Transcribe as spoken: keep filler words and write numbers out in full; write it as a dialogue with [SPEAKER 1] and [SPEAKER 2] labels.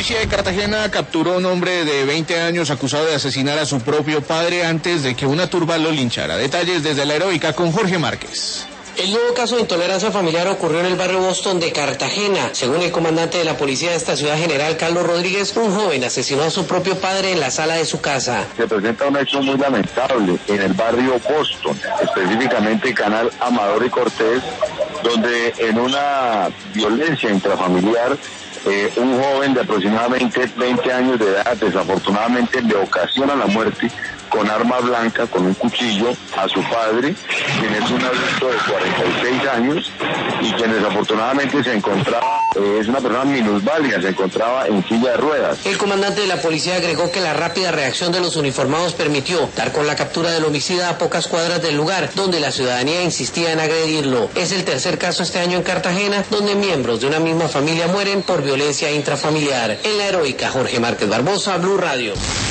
[SPEAKER 1] policía de Cartagena capturó a un hombre de veinte años acusado de asesinar a su propio padre antes de que una turba lo linchara. Detalles desde La Heroica con Jorge Márquez.
[SPEAKER 2] El nuevo caso de intolerancia familiar ocurrió en el barrio Boston de Cartagena. Según el comandante de la policía de esta ciudad, general Carlos Rodríguez, un joven asesinó a su propio padre en la sala de su casa.
[SPEAKER 3] Se presenta un hecho muy lamentable en el barrio Boston, específicamente Canal Amador y Cortés, donde en una violencia intrafamiliar, eh, un joven de aproximadamente veinte años de edad desafortunadamente le ocasiona la muerte con arma blanca, con un cuchillo, a su padre, quien es un adulto de cuarenta y seis años y quien desafortunadamente se encontraba, eh, es una persona minusválida, se encontraba en silla de ruedas.
[SPEAKER 2] El comandante de la policía agregó que la rápida reacción de los uniformados permitió dar con la captura del homicida a pocas cuadras del lugar, donde la ciudadanía insistía en agredirlo. Es el tercer caso este año en Cartagena, donde miembros de una misma familia mueren por violencia intrafamiliar. En La Heroica, Jorge Márquez Barbosa, Blue Radio.